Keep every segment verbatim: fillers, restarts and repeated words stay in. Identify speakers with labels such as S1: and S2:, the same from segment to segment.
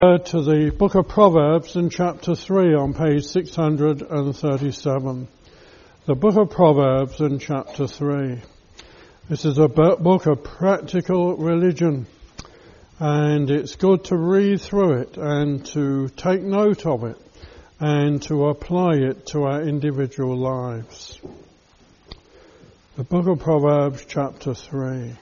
S1: To the book of Proverbs in chapter three on page six hundred thirty-seven. The book of Proverbs in chapter three. This is a book of practical religion, and it's good to read through it and to take note of it and to apply it to our individual lives. The book of Proverbs chapter three.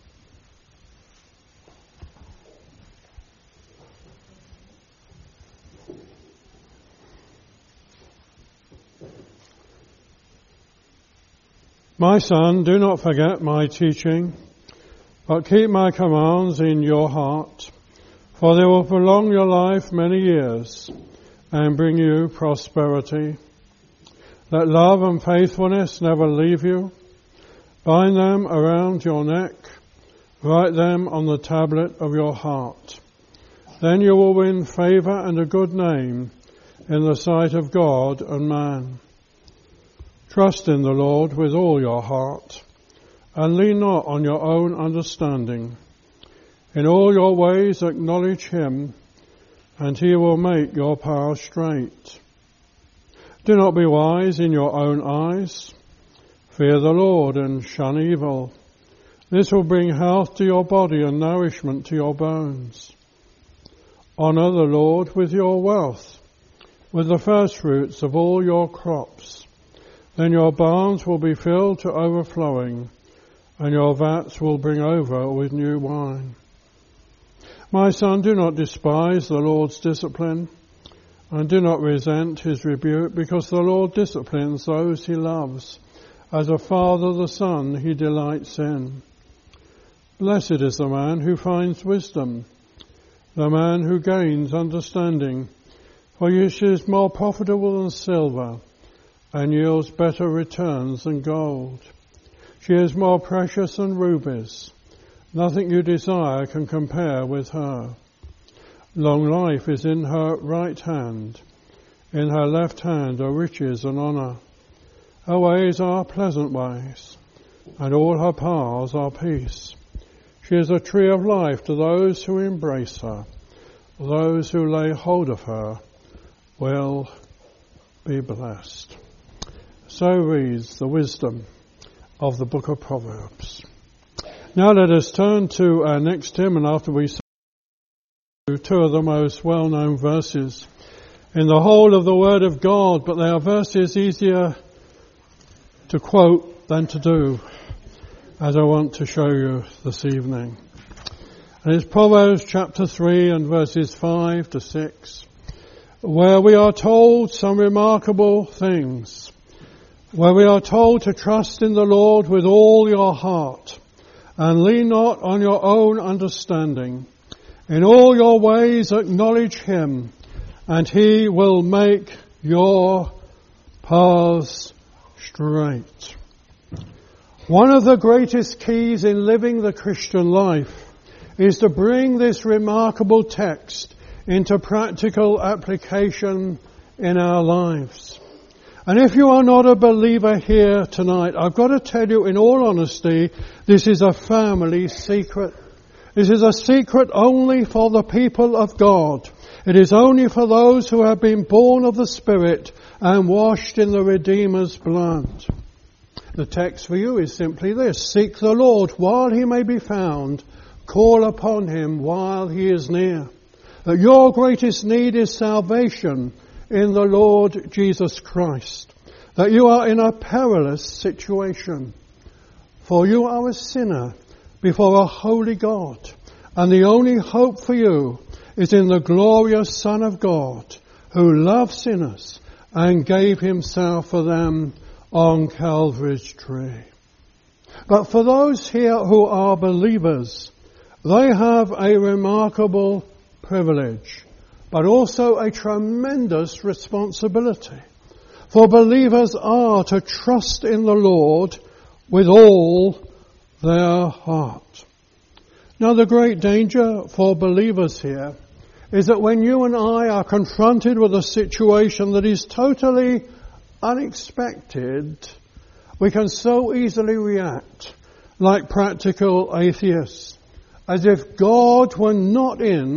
S1: My son, do not forget my teaching, but keep my commands in your heart, for they will prolong your life many years and bring you prosperity. Let love and faithfulness never leave you. Bind them around your neck. Write them on the tablet of your heart. Then you will win favor and a good name in the sight of God and man. Trust in the Lord with all your heart, and lean not on your own understanding. In all your ways acknowledge him, and he will make your path straight. Do not be wise in your own eyes. Fear the Lord and shun evil. This will bring health to your body and nourishment to your bones. Honor the Lord with your wealth, with the firstfruits of all your crops. Then your barns will be filled to overflowing, and your vats will bring over with new wine. My son, do not despise the Lord's discipline, and do not resent his rebuke, because the Lord disciplines those he loves. As a father the son he delights in. Blessed is the man who finds wisdom, the man who gains understanding, for she is more profitable than silver, and yields better returns than gold. She is more precious than rubies. Nothing you desire can compare with her. Long life is in her right hand. In her left hand are riches and honour. Her ways are pleasant ways, and all her paths are peace. She is a tree of life to those who embrace her. Those who lay hold of her will be blessed. So reads the wisdom of the book of Proverbs. Now let us turn to our next hymn, and after we say two of the most well-known verses in the whole of the Word of God, but they are verses easier to quote than to do, as I want to show you this evening. And it's Proverbs chapter three and verses five to six, where we are told some remarkable things, where we are told to trust in the Lord with all your heart, and lean not on your own understanding. In all your ways acknowledge him, and he will make your paths straight. One of the greatest keys in living the Christian life is to bring this remarkable text into practical application in our lives. And if you are not a believer here tonight, I've got to tell you in all honesty, this is a family secret. This is a secret only for the people of God. It is only for those who have been born of the Spirit and washed in the Redeemer's blood. The text for you is simply this: seek the Lord while he may be found. Call upon him while he is near. That your greatest need is salvation in the Lord Jesus Christ. That you are in a perilous situation. For you are a sinner before a holy God. And the only hope for you is in the glorious Son of God, who loved sinners and gave himself for them on Calvary's tree. But for those here who are believers, they have a remarkable privilege, but also a tremendous responsibility. For believers are to trust in the Lord with all their heart. Now, the great danger for believers here is that when you and I are confronted with a situation that is totally unexpected, we can so easily react like practical atheists, as if God were not in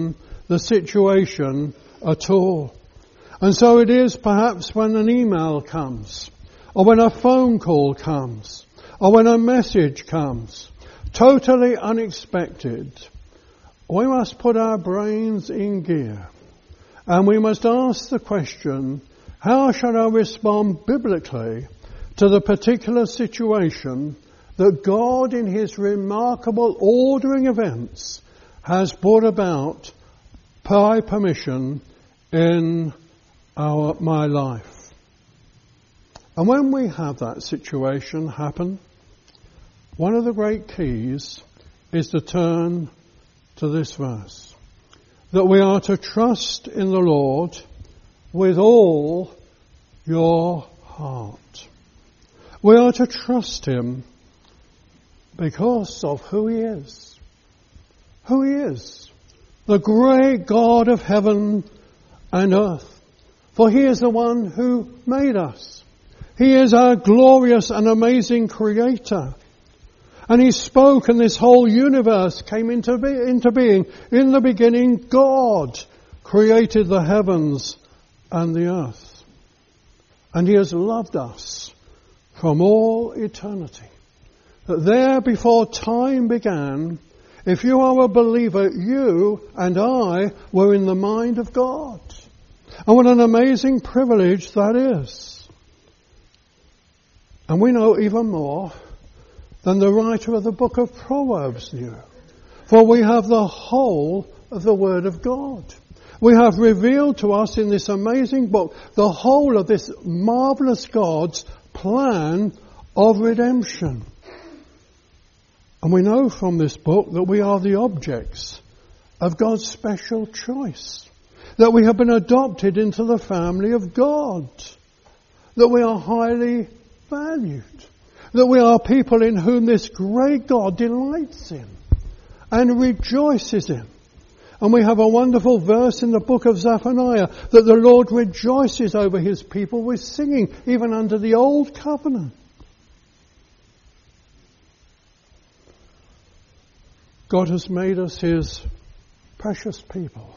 S1: the situation at all. And so it is perhaps when an email comes, or when a phone call comes, or when a message comes, totally unexpected, we must put our brains in gear. And we must ask the question, how shall I respond biblically to the particular situation that God in his remarkable ordering events has brought about by permission in our my life? And when we have that situation happen, one of the great keys is to turn to this verse, that we are to trust in the Lord with all your heart. We are to trust him because of who he is. Who he is. The great God of heaven and earth. For he is the one who made us. He is our glorious and amazing creator. And he spoke and this whole universe came into, be, into being. In the beginning, God created the heavens and the earth. And he has loved us from all eternity. That there before time began, if you are a believer, you and I were in the mind of God. And what an amazing privilege that is. And we know even more than the writer of the book of Proverbs knew. For we have the whole of the Word of God. We have revealed to us in this amazing book the whole of this marvelous God's plan of redemption. And we know from this book that we are the objects of God's special choice. That we have been adopted into the family of God. That we are highly valued. That we are people in whom this great God delights in and rejoices in. And we have a wonderful verse in the book of Zephaniah that the Lord rejoices over his people with singing, even under the old covenant. God has made us his precious people.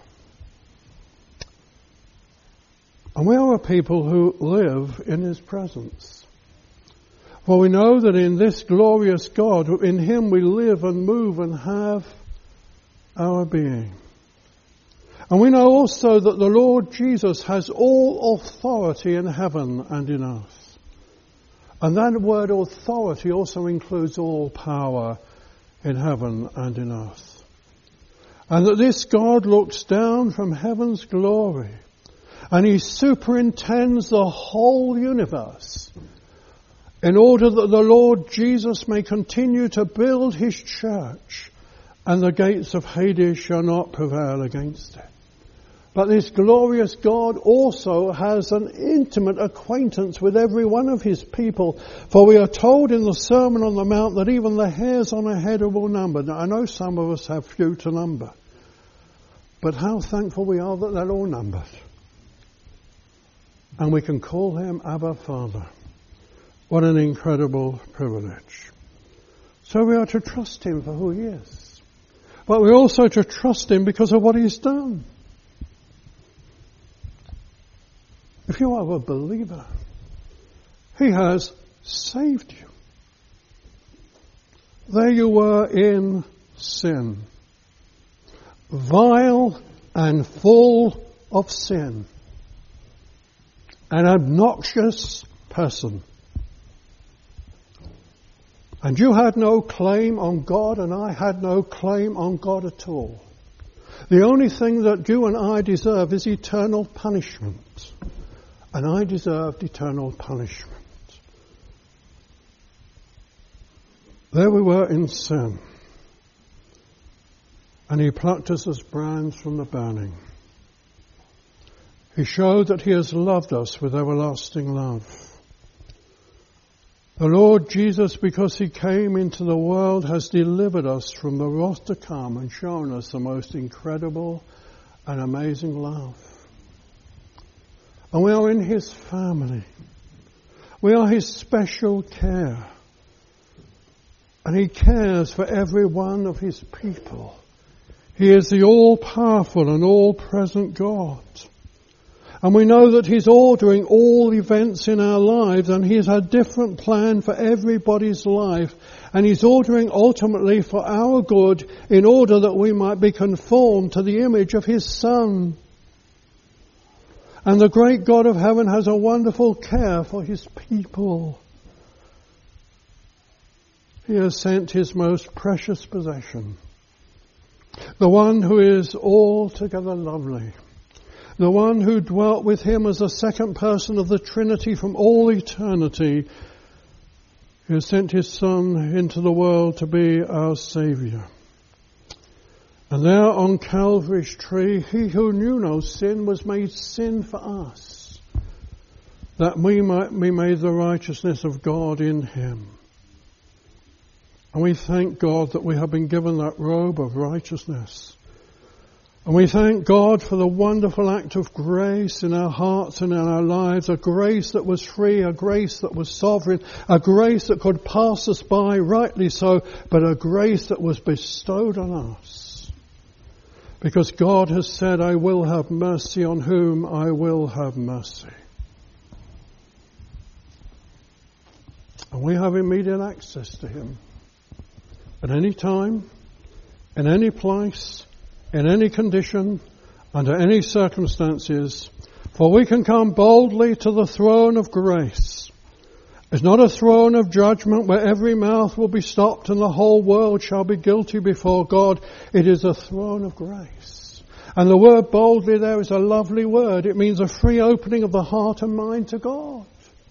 S1: And we are a people who live in his presence. For we know that in this glorious God, in him we live and move and have our being. And we know also that the Lord Jesus has all authority in heaven and in earth. And that word authority also includes all power in heaven and in earth. And that this God looks down from heaven's glory and he superintends the whole universe in order that the Lord Jesus may continue to build his church and the gates of Hades shall not prevail against it. But this glorious God also has an intimate acquaintance with every one of his people. For we are told in the Sermon on the Mount that even the hairs on a head are all numbered. Now, I know some of us have few to number. But how thankful we are that they're all numbered. And we can call him Abba Father. What an incredible privilege. So we are to trust him for who he is. But we're also to trust him because of what he's done. If you are a believer, he has saved you. There you were in sin, vile and full of sin, an obnoxious person. And you had no claim on God, and I had no claim on God at all. The only thing that you and I deserve is eternal punishment. And I deserved eternal punishment. There we were in sin. And he plucked us as brands from the burning. He showed that he has loved us with everlasting love. The Lord Jesus, because he came into the world, has delivered us from the wrath to come and shown us the most incredible and amazing love. And we are in his family. We are his special care. And he cares for every one of his people. He is the all-powerful and all-present God. And we know that He's ordering all events in our lives, and He's a different plan for everybody's life. And He's ordering ultimately for our good in order that we might be conformed to the image of His Son. And the great God of heaven has a wonderful care for His people. He has sent His most precious possession, the one who is altogether lovely, the one who dwelt with Him as the second person of the Trinity from all eternity. He has sent His Son into the world to be our Saviour. And there on Calvary's tree, He who knew no sin was made sin for us, that we might be made the righteousness of God in Him. And we thank God that we have been given that robe of righteousness. And we thank God for the wonderful act of grace in our hearts and in our lives, a grace that was free, a grace that was sovereign, a grace that could pass us by, rightly so, but a grace that was bestowed on us. Because God has said, I will have mercy on whom I will have mercy. And we have immediate access to Him. At any time, in any place, in any condition, under any circumstances, for we can come boldly to the throne of grace. It's not a throne of judgment where every mouth will be stopped and the whole world shall be guilty before God. It is a throne of grace. And the word boldly there is a lovely word. It means a free opening of the heart and mind to God.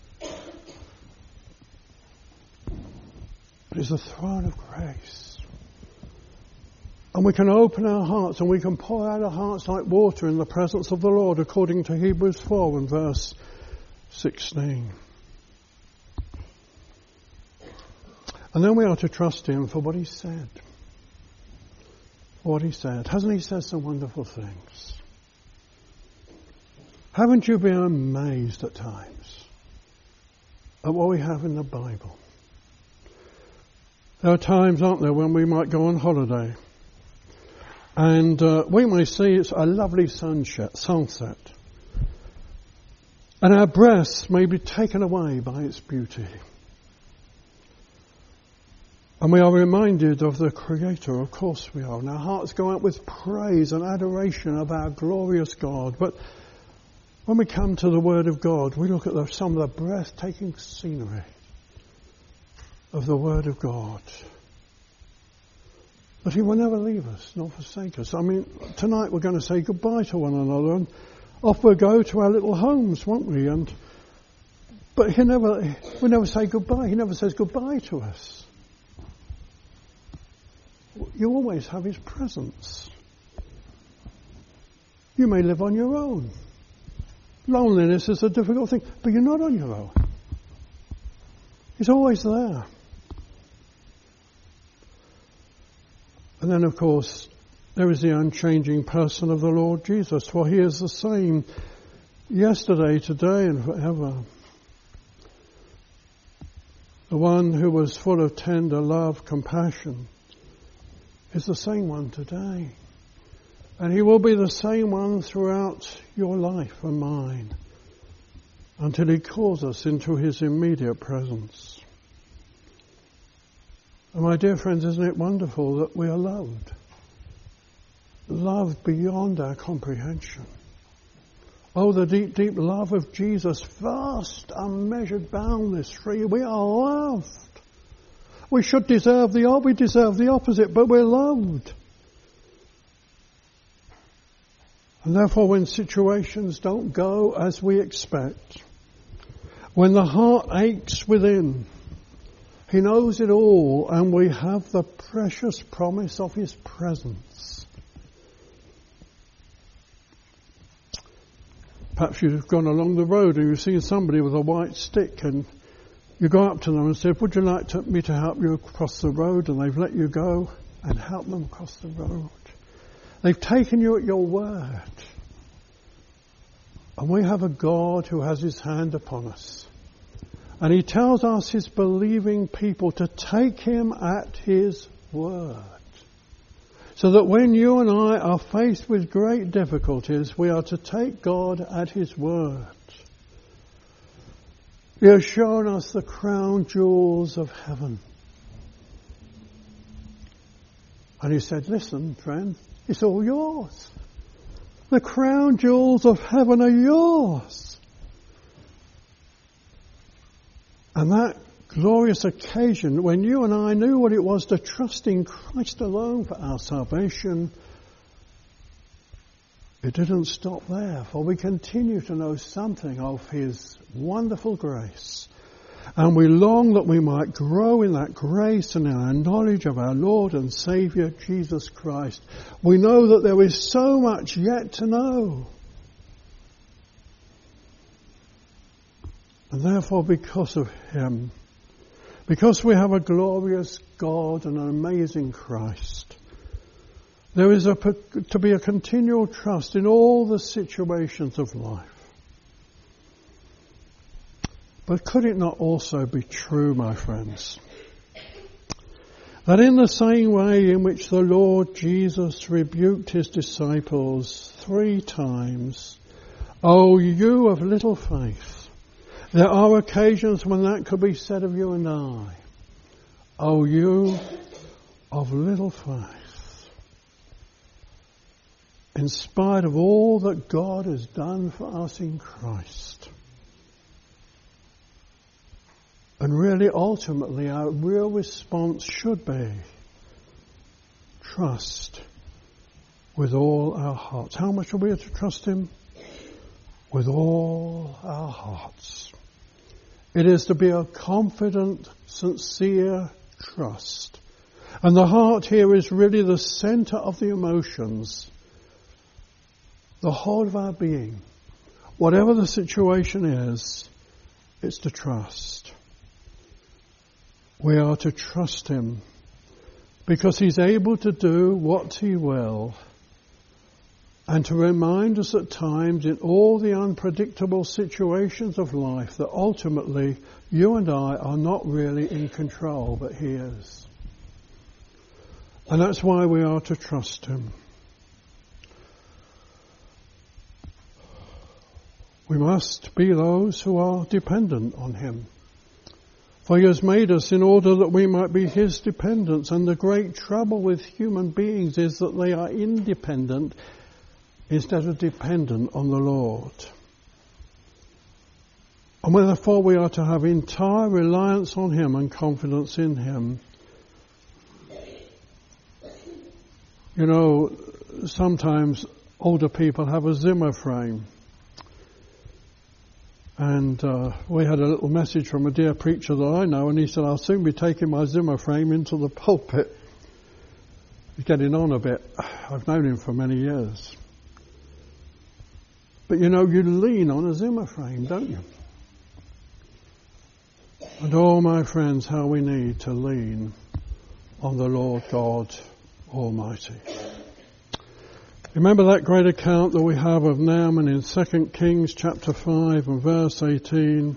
S1: It is a throne of grace. And we can open our hearts and we can pour out our hearts like water in the presence of the Lord, according to Hebrews four and verse sixteen. And then we are to trust Him for what He said. For what He said. Hasn't He said some wonderful things? Haven't you been amazed at times at what we have in the Bible? There are times, aren't there, when we might go on holiday and uh, we may see it's a lovely sunset, sunset, and our breaths may be taken away by its beauty. And we are reminded of the Creator, of course we are, and our hearts go out with praise and adoration of our glorious God. But when we come to the Word of God, we look at the, some of the breathtaking scenery of the Word of God. But He will never leave us, nor forsake us. I mean, tonight we're going to say goodbye to one another, and off we'll go to our little homes, won't we? And but He never, we never say goodbye. He never says goodbye to us. You always have His presence. You may live on your own. Loneliness is a difficult thing, but you're not on your own. He's always there. And then, of course, there is the unchanging person of the Lord Jesus, for He is the same yesterday, today, and forever. The one who was full of tender love, compassion, is the same one today. And He will be the same one throughout your life and mine until He calls us into His immediate presence. And my dear friends, isn't it wonderful that we are loved? Loved beyond our comprehension. Oh, the deep, deep love of Jesus, vast, unmeasured, boundless, free. We are loved. We should deserve the, we deserve the opposite, but we're loved. And therefore, when situations don't go as we expect, when the heart aches within, He knows it all, and we have the precious promise of His presence. Perhaps you've gone along the road and you've seen somebody with a white stick, and you go up to them and say, would you like to, me to help you across the road? And they've let you go and help them across the road. They've taken you at your word. And we have a God who has His hand upon us. And He tells us, His believing people, to take Him at His word. So that when you and I are faced with great difficulties, we are to take God at His word. He has shown us the crown jewels of heaven. And He said, listen, friend, it's all yours. The crown jewels of heaven are yours. And that glorious occasion when you and I knew what it was to trust in Christ alone for our salvation, it didn't stop there, for we continue to know something of His wonderful grace. And we long that we might grow in that grace and in our knowledge of our Lord and Saviour, Jesus Christ. We know that there is so much yet to know. And therefore, because of Him, because we have a glorious God and an amazing Christ, there is a, to be a continual trust in all the situations of life. But could it not also be true, my friends, that in the same way in which the Lord Jesus rebuked His disciples three times, "O you of little faith," there are occasions when that could be said of you and I. "O you of little faith." In spite of all that God has done for us in Christ. And really, ultimately, our real response should be trust with all our hearts. How much are we to trust Him? With all our hearts. It is to be a confident, sincere trust. And the heart here is really the centre of the emotions. The whole of our being. Whatever the situation is, it's to trust. We are to trust Him because He's able to do what He will and to remind us at times in all the unpredictable situations of life that ultimately you and I are not really in control, but He is. And that's why we are to trust Him. We must be those who are dependent on Him. For He has made us in order that we might be His dependents. And the great trouble with human beings is that they are independent instead of dependent on the Lord. And therefore we are to have entire reliance on Him and confidence in Him. You know, sometimes older people have a Zimmer frame. And uh, we had a little message from a dear preacher that I know, and he said, "I'll soon be taking my Zimmer frame into the pulpit." He's getting on a bit. I've known him for many years. But you know, you lean on a Zimmer frame, don't you? And oh, my friends, how we need to lean on the Lord God Almighty. Remember that great account that we have of Naaman in Second Kings chapter five and verse eighteen,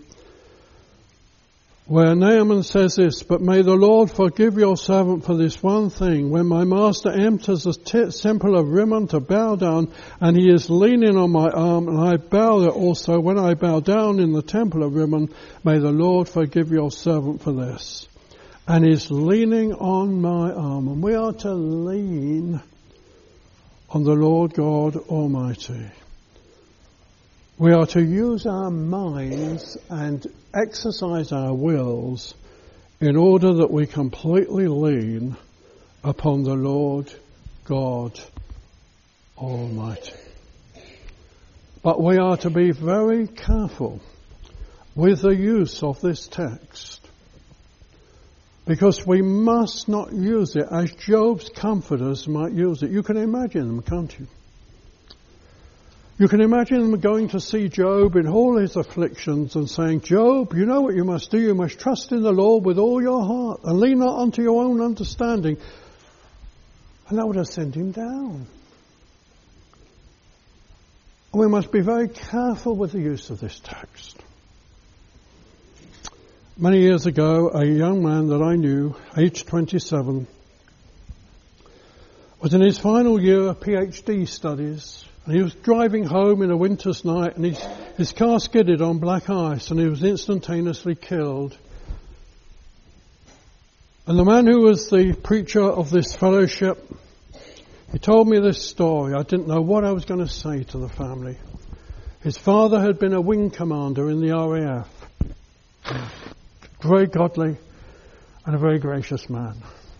S1: where Naaman says this, "But may the Lord forgive your servant for this one thing. When my master enters the t- temple of Rimmon to bow down, and he is leaning on my arm, and I bow there also, when I bow down in the temple of Rimmon, may the Lord forgive your servant for this." And he's leaning on my arm. And we are to lean on the Lord God Almighty. We are to use our minds and exercise our wills in order that we completely lean upon the Lord God Almighty. But we are to be very careful with the use of this text, because we must not use it as Job's comforters might use it. You can imagine them, can't you? You can imagine them going to see Job in all his afflictions and saying, "Job, you know what you must do. You must trust in the Lord with all your heart and lean not unto your own understanding." And that would have sent him down. And we must be very careful with the use of this text. Many years ago, a young man that I knew, aged twenty-seven, was in his final year of PhD studies, and he was driving home in a winter's night, and his, his car skidded on black ice, and he was instantaneously killed. And the man who was the preacher of this fellowship, he told me this story. I didn't know what I was going to say to the family. His father had been a wing commander in the R A F. Very godly and a very gracious man.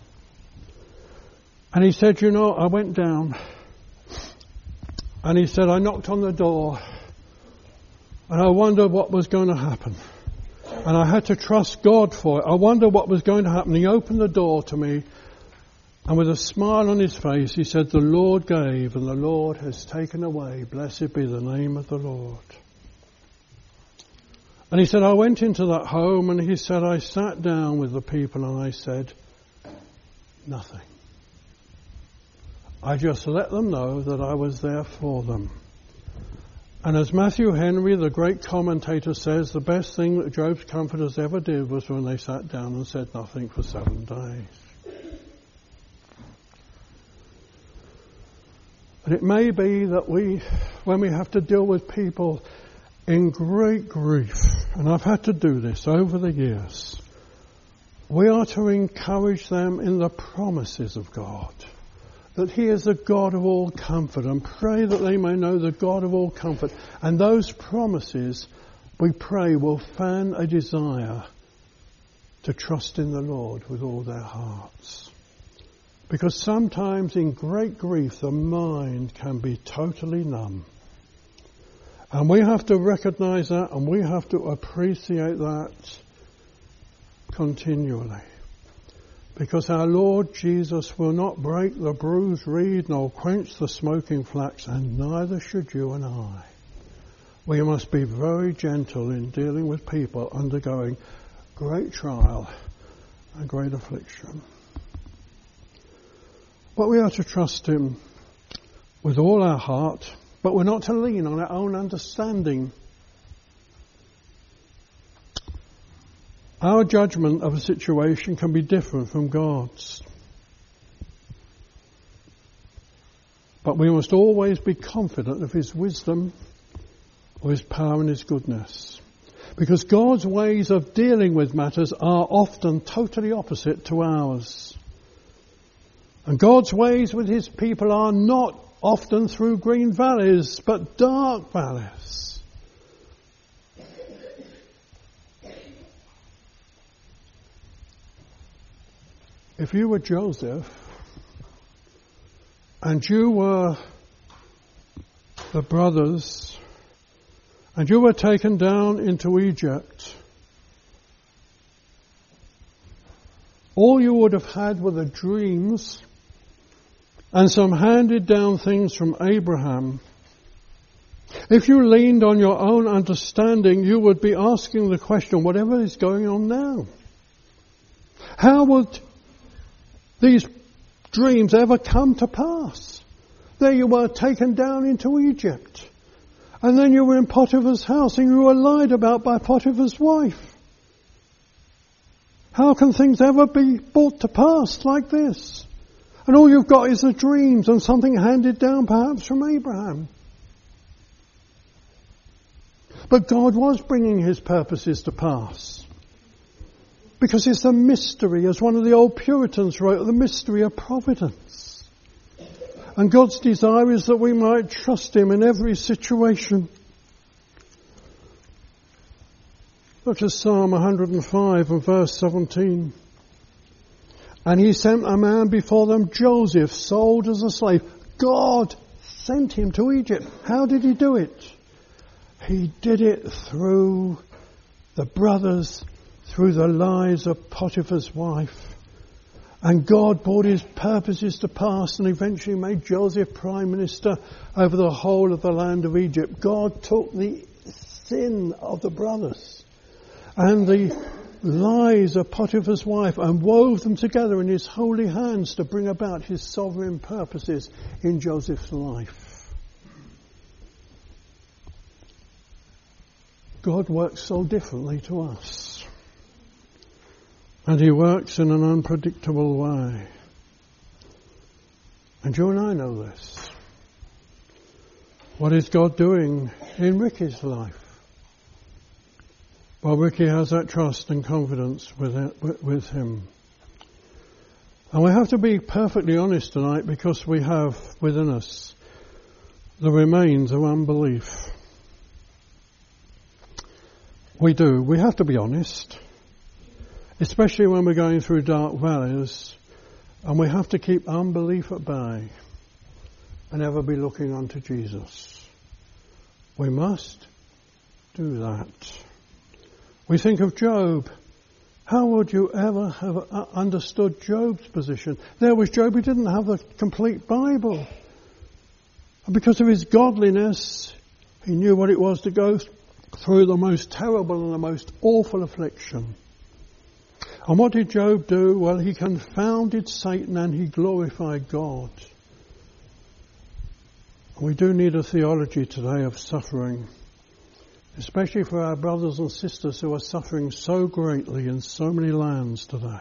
S1: And he said, you know, I went down, and he said, I knocked on the door, and I wondered what was going to happen. And I had to trust God for it. I wondered what was going to happen. He opened the door to me, and with a smile on his face, he said, the Lord gave, and the Lord has taken away. Blessed be the name of the Lord. And he said, I went into that home, and he said, I sat down with the people, and I said, nothing. I just let them know that I was there for them. And as Matthew Henry, the great commentator, says, the best thing that Job's comforters ever did was when they sat down and said nothing for seven days. And it may be that we, when we have to deal with people in great grief, and I've had to do this over the years, we are to encourage them in the promises of God, that He is the God of all comfort, and pray that they may know the God of all comfort. And those promises, we pray, will fan a desire to trust in the Lord with all their hearts. Because sometimes in great grief the mind can be totally numb. And we have to recognize that, and we have to appreciate that continually. Because our Lord Jesus will not break the bruised reed nor quench the smoking flax, and neither should you and I. We must be very gentle in dealing with people undergoing great trial and great affliction. But we are to trust Him with all our heart, but we're not to lean on our own understanding. Our judgment of a situation can be different from God's. But we must always be confident of His wisdom, of His power and His goodness. Because God's ways of dealing with matters are often totally opposite to ours. And God's ways with His people are not often through green valleys, but dark valleys. If you were Joseph, and you were the brothers, and you were taken down into Egypt, all you would have had were the dreams and some handed down things from Abraham. If you leaned on your own understanding, you would be asking the question, whatever is going on now? How would these dreams ever come to pass? There you were, taken down into Egypt. And then you were in Potiphar's house, and you were lied about by Potiphar's wife. How can things ever be brought to pass like this? And all you've got is the dreams and something handed down perhaps from Abraham. But God was bringing His purposes to pass. Because it's the mystery, as one of the old Puritans wrote, the mystery of providence. And God's desire is that we might trust Him in every situation. Look at Psalm one hundred five and verse seventeen. And He sent a man before them, Joseph, sold as a slave. God sent him to Egypt. How did He do it? He did it through the brothers, through the lies of Potiphar's wife. And God brought His purposes to pass and eventually made Joseph prime minister over the whole of the land of Egypt. God took the sin of the brothers and the lies of Potiphar's wife and wove them together in His holy hands to bring about His sovereign purposes in Joseph's life. God works so differently to us. And He works in an unpredictable way. And you and I know this. What is God doing in Ricky's life? Well, Ricky has that trust and confidence with it, with him. And we have to be perfectly honest tonight, because we have within us the remains of unbelief. We do. We have to be honest, especially when we're going through dark valleys, and we have to keep unbelief at bay and ever be looking unto Jesus. We must do that. We think of Job. How would you ever have understood Job's position? There was Job, he didn't have a complete Bible. And because of his godliness, he knew what it was to go through the most terrible and the most awful affliction. And what did Job do? Well, he confounded Satan and he glorified God. And we do need a theology today of suffering, especially for our brothers and sisters who are suffering so greatly in so many lands today.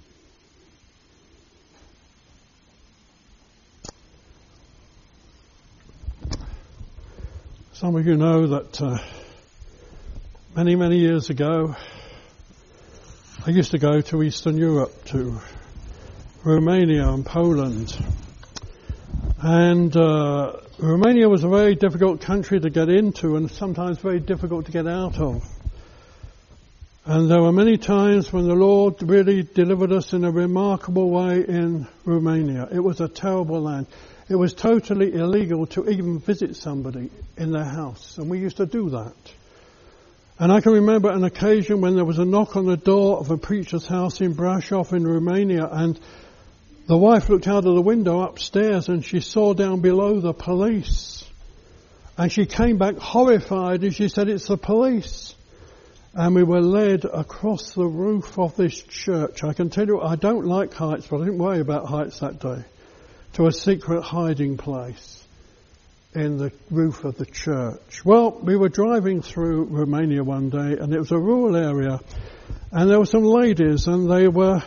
S1: Some of you know that uh, many, many years ago, I used to go to Eastern Europe, to Romania and Poland. And uh, Romania was a very difficult country to get into, and sometimes very difficult to get out of. And there were many times when the Lord really delivered us in a remarkable way in Romania. It was a terrible land. It was totally illegal to even visit somebody in their house, and we used to do that. And I can remember an occasion when there was a knock on the door of a preacher's house in Brasov in Romania, and the wife looked out of the window upstairs and she saw down below the police. And she came back horrified and she said, "It's the police." And we were led across the roof of this church. I can tell you, I don't like heights, but I didn't worry about heights that day. To a secret hiding place in the roof of the church. Well, we were driving through Romania one day, and it was a rural area, and there were some ladies, and they were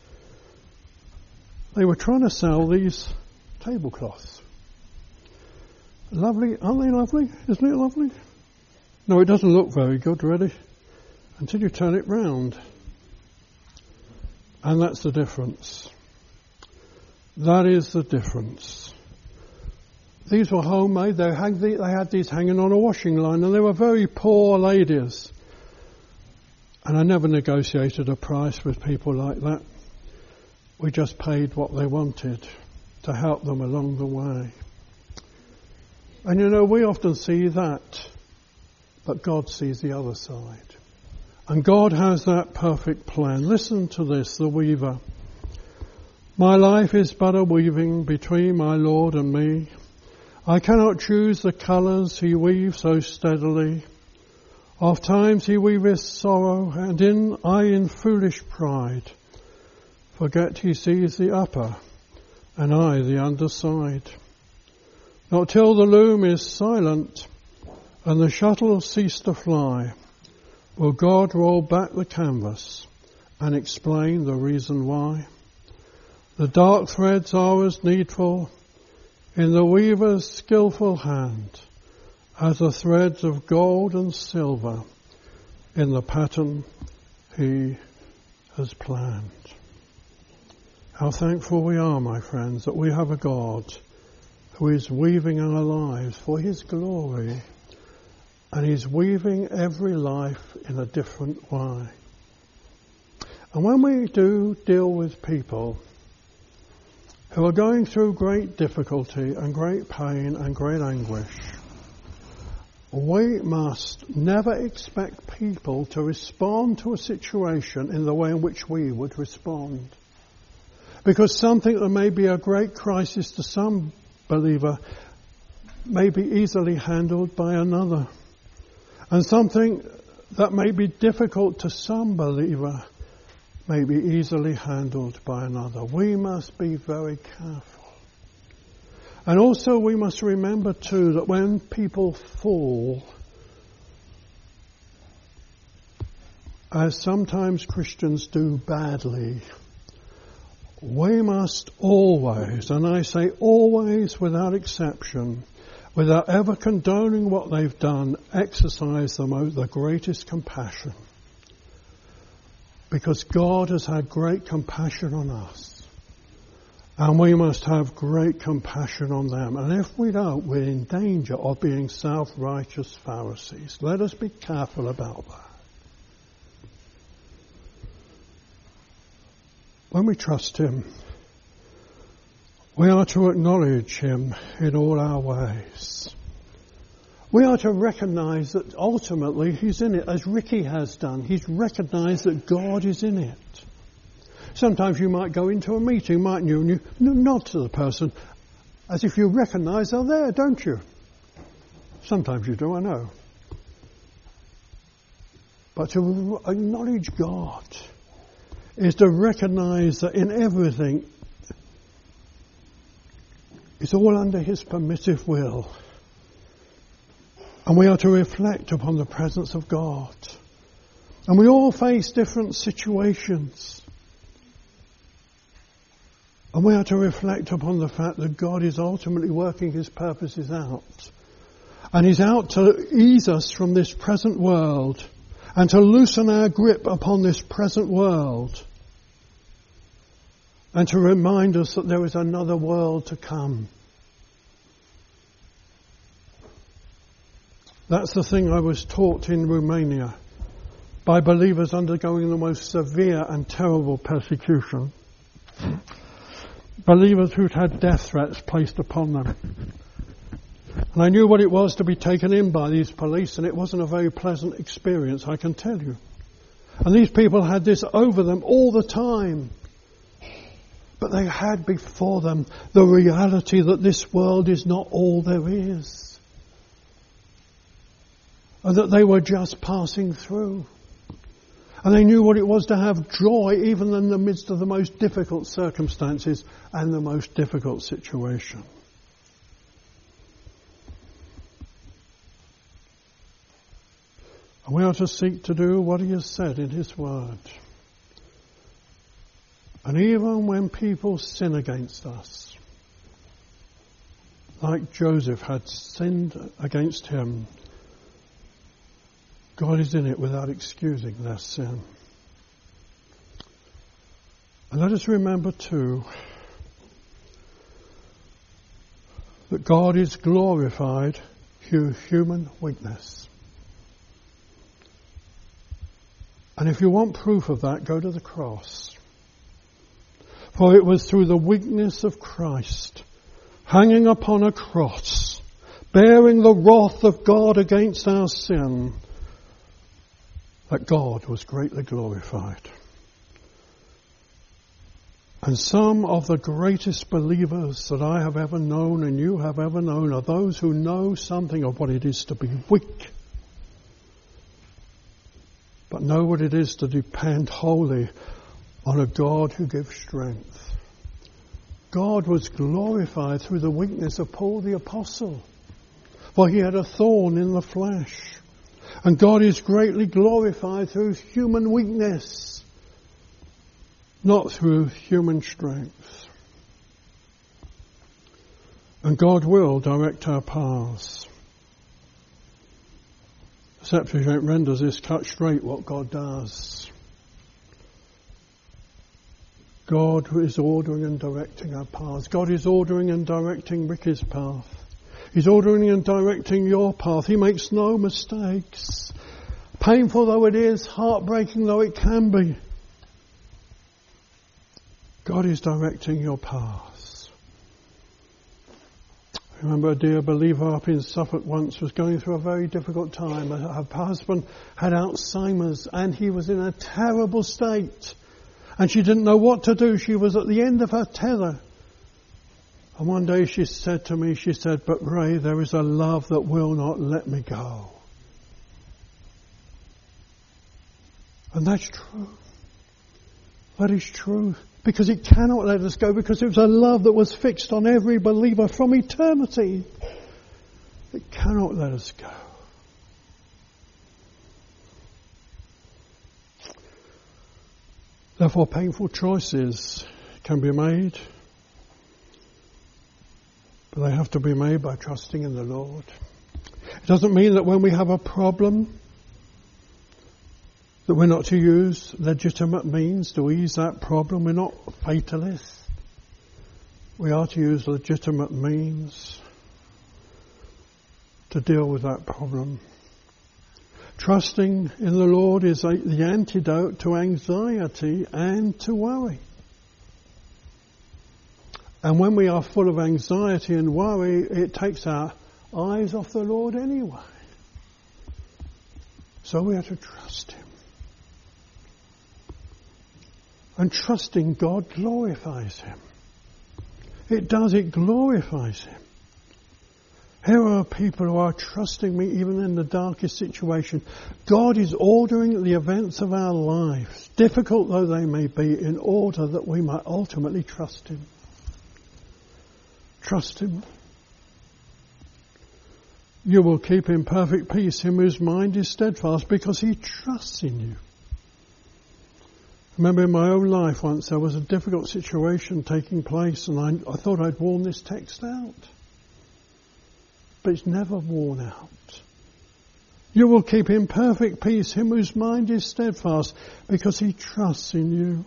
S1: they were trying to sell these tablecloths. Lovely, aren't they lovely? Isn't it lovely? No, it doesn't look very good, really, until you turn it round. And that's the difference. That is the difference. These were homemade. They had, they had these hanging on a washing line, and they were very poor ladies. And I never negotiated a price with people like that. We just paid what they wanted to help them along the way. And you know, we often see that, but God sees the other side. And God has that perfect plan. Listen to this, the weaver. "My life is but a weaving between my Lord and me. I cannot choose the colours he weaves so steadily. Oft times he weaveth sorrow, and in I in foolish pride forget he sees the upper, and I the underside. Not till the loom is silent, and the shuttle cease to fly, will God roll back the canvas and explain the reason why. The dark threads are as needful in the weaver's skillful hand as the threads of gold and silver in the pattern he has planned." How thankful we are, my friends, that we have a God who is weaving our lives for his glory, and he's weaving every life in a different way. And when we do deal with people who are going through great difficulty and great pain and great anguish, we must never expect people to respond to a situation in the way in which we would respond. Because something that may be a great crisis to some believer may be easily handled by another. And something that may be difficult to some believer may be easily handled by another. We must be very careful. And also we must remember too that when people fall, as sometimes Christians do badly, we must always, and I say always without exception, without ever condoning what they've done, exercise the most, the greatest compassion. Because God has had great compassion on us. And we must have great compassion on them. And if we don't, we're in danger of being self-righteous Pharisees. Let us be careful about that. When we trust Him, we are to acknowledge Him in all our ways. We are to recognise that ultimately He's in it, as Ricky has done. He's recognised that God is in it. Sometimes you might go into a meeting, mightn't you, and you nod to the person as if you recognise they're there, don't you? Sometimes you do, I know. But to acknowledge God is to recognise that in everything it's all under His permissive will. And we are to reflect upon the presence of God. And we all face different situations. And we are to reflect upon the fact that God is ultimately working His purposes out. And He's out to ease us from this present world and to loosen our grip upon this present world. And to remind us that there is another world to come. That's the thing I was taught in Romania by believers undergoing the most severe and terrible persecution. Believers who'd had death threats placed upon them. And I knew what it was to be taken in by these police, and it wasn't a very pleasant experience, I can tell you. And these people had this over them all the time. But they had before them the reality that this world is not all there is. And that they were just passing through. And they knew what it was to have joy even in the midst of the most difficult circumstances and the most difficult situation. And we are to seek to do what He has said in His Word. And even when people sin against us, like Joseph had sinned against him, God is in it without excusing their sin. And let us remember too that God is glorified through human weakness. And if you want proof of that, go to the cross. For it was through the weakness of Christ, hanging upon a cross, bearing the wrath of God against our sin, that God was greatly glorified. And some of the greatest believers that I have ever known and you have ever known are those who know something of what it is to be weak, but know what it is to depend wholly on a God who gives strength. God was glorified through the weakness of Paul the Apostle, for he had a thorn in the flesh. And God is greatly glorified through human weakness, not through human strength. And God will direct our paths. The Septuagint renders this cut straight what God does. God is ordering and directing our paths. God is ordering and directing Ricky's path. He's ordering and directing your path. He makes no mistakes. Painful though it is, heartbreaking though it can be, God is directing your paths. I remember a dear believer up in Suffolk once was going through a very difficult time. Her husband had Alzheimer's and he was in a terrible state. And she didn't know what to do. She was at the end of her tether. And one day she said to me, she said, "But Ray, there is a love that will not let me go." And that's true. That is true. Because it cannot let us go, because it was a love that was fixed on every believer from eternity. It cannot let us go. Therefore, painful choices can be made, but they have to be made by trusting in the Lord. It doesn't mean that when we have a problem that we're not to use legitimate means to ease that problem. We're not fatalists. We are to use legitimate means to deal with that problem. Trusting in the Lord is a, the antidote to anxiety and to worry. And when we are full of anxiety and worry, it takes our eyes off the Lord anyway. So we have to trust Him. And trusting God glorifies Him. It does, it glorifies Him. Here are people who are trusting me even in the darkest situation. God is ordering the events of our lives, difficult though they may be, in order that we might ultimately trust Him. Trust Him. You will keep in perfect peace him whose mind is steadfast, because he trusts in you. I remember in my own life once there was a difficult situation taking place, and I, I thought I'd worn this text out. But it's never worn out. You will keep in perfect peace him whose mind is steadfast, because he trusts in you.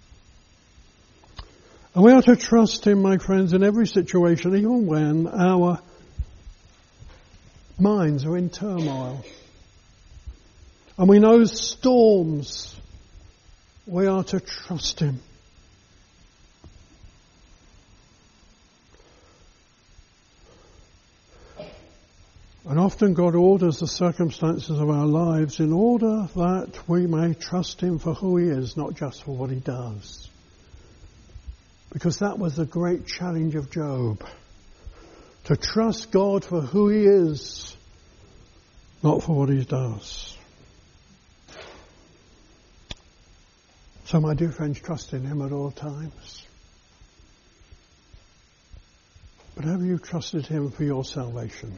S1: And we are to trust him, my friends, in every situation, even when our minds are in turmoil. And we know storms. We are to trust him. And often God orders the circumstances of our lives in order that we may trust him for who he is, not just for what he does. Because that was the great challenge of Job. To trust God for who he is, not for what he does. So my dear friends, trust in him at all times. But have you trusted him for your salvation?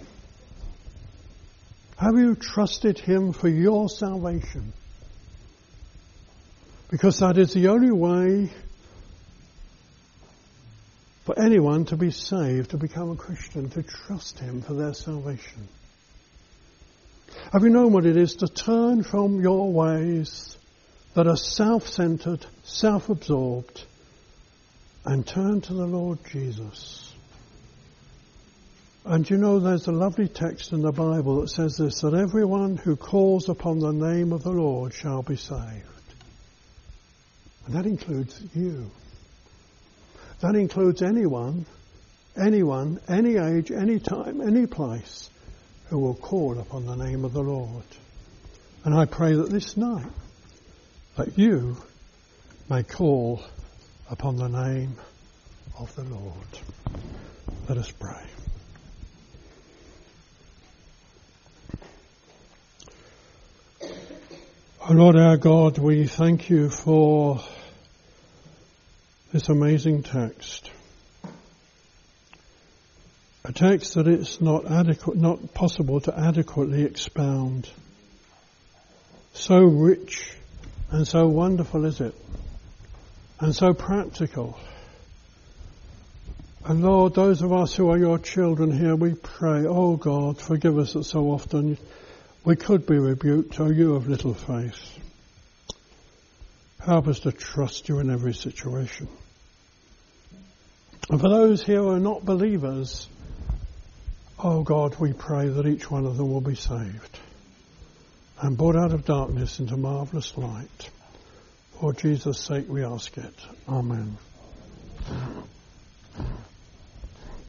S1: Have you trusted him for your salvation? Because that is the only way for anyone to be saved, to become a Christian, to trust him for their salvation. Have you known what it is to turn from your ways that are self-centered, self-absorbed, and turn to the Lord Jesus? And you know, there's a lovely text in the Bible that says this, that everyone who calls upon the name of the Lord shall be saved. And that includes you. That includes anyone, anyone, any age, any time, any place who will call upon the name of the Lord. And I pray that this night, that you may call upon the name of the Lord. Let us pray. Oh Lord our God, we thank you for this amazing text. A text that it's not adequate, not possible to adequately expound. So rich and so wonderful is it, and so practical. And Lord, those of us who are your children here, we pray, oh God, forgive us that so often we could be rebuked, oh you of little faith. Help us to trust you in every situation. And for those here who are not believers, oh God, we pray that each one of them will be saved and brought out of darkness into marvellous light. For Jesus' sake we ask it. Amen.